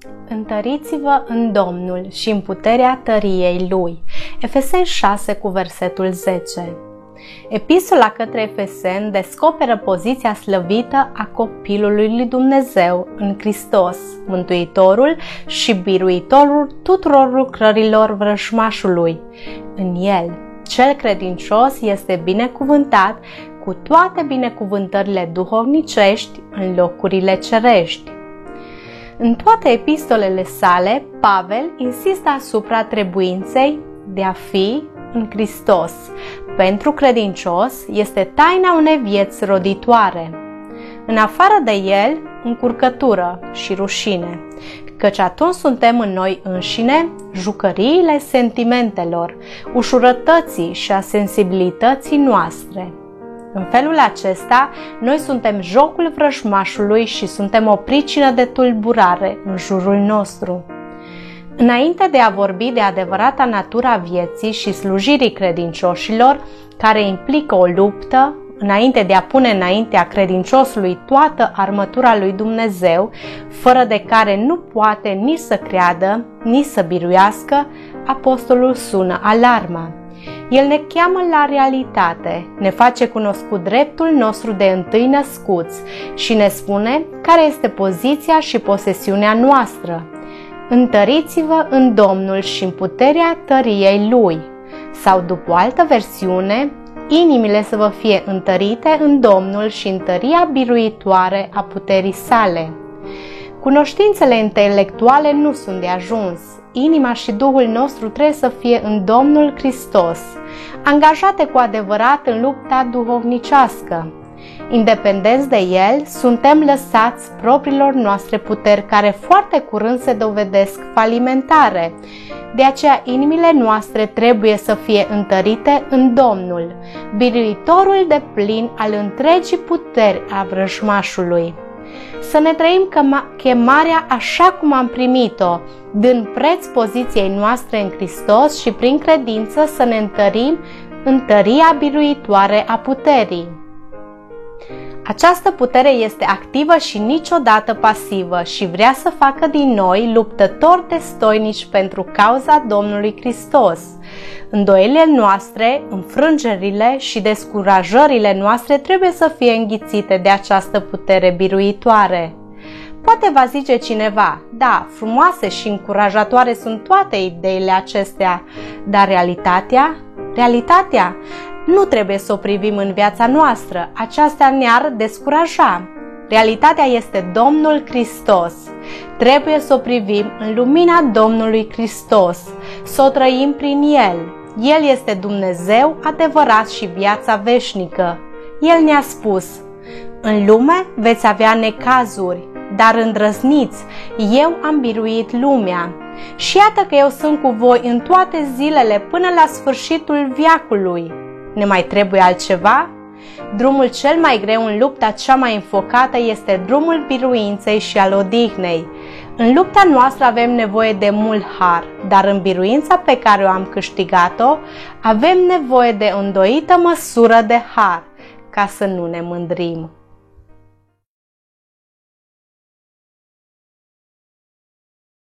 Întăriți-vă în Domnul și în puterea tăriei Lui. Efeseni 6 cu versetul 10. Epistola către Efeseni descoperă poziția slăvită a copilului lui Dumnezeu în Hristos, Mântuitorul și Biruitorul tuturor lucrărilor vrăjmașului. În el, cel credincios este binecuvântat cu toate binecuvântările duhovnicești în locurile cerești. În toate epistolele sale, Pavel insistă asupra trebuinței de a fi în Hristos. Pentru credincios este taina unei vieți roditoare. În afară de el, încurcătură și rușine, căci atunci suntem în noi înșine jucăriile sentimentelor, ușurătății și a sensibilității noastre. În felul acesta, noi suntem jocul vrăjmașului și suntem o pricină de tulburare în jurul nostru. Înainte de a vorbi de adevărata natura vieții și slujirii credincioșilor, care implică o luptă, înainte de a pune înaintea credinciosului toată armătura lui Dumnezeu, fără de care nu poate nici să creadă, nici să biruiască, apostolul sună alarma. El ne cheamă la realitate, ne face cunoscut dreptul nostru de întâi născuți și ne spune care este poziția și posesiunea noastră. Întăriți-vă în Domnul și în puterea tăriei Lui. Sau, după o altă versiune, inimile să vă fie întărite în Domnul și în tăria biruitoare a puterii sale. Cunoștințele intelectuale nu sunt de ajuns. Inima și Duhul nostru trebuie să fie în Domnul Hristos, angajate cu adevărat în lupta duhovnicească. Independenți de El, suntem lăsați propriilor noastre puteri care foarte curând se dovedesc falimentare. De aceea inimile noastre trebuie să fie întărite în Domnul, biruitorul de plin al întregii puteri a vrăjmașului. Să ne trăim chemarea așa cum am primit-o, dând preț poziției noastre în Hristos și prin credință să ne întărim în tăria biruitoare a puterii. Această putere este activă și niciodată pasivă și vrea să facă din noi luptători destoinici pentru cauza Domnului Hristos. Îndoielile noastre, înfrângerile și descurajările noastre trebuie să fie înghițite de această putere biruitoare. Poate va zice cineva, da, frumoase și încurajatoare sunt toate ideile acestea, dar realitatea nu trebuie să o privim în viața noastră, aceasta ne-ar descuraja. Realitatea este Domnul Hristos. Trebuie să o privim în lumina Domnului Hristos, să o trăim prin El. El este Dumnezeu adevărat și viața veșnică. El ne-a spus, în lume veți avea necazuri, dar îndrăzniți, eu am biruit lumea. Și iată că eu sunt cu voi în toate zilele până la sfârșitul veacului. Ne mai trebuie altceva? Drumul cel mai greu în lupta cea mai înfocată este drumul biruinței și al odihnei. În lupta noastră avem nevoie de mult har, dar în biruința pe care o am câștigat-o, avem nevoie de o îndoită măsură de har, ca să nu ne mândrim.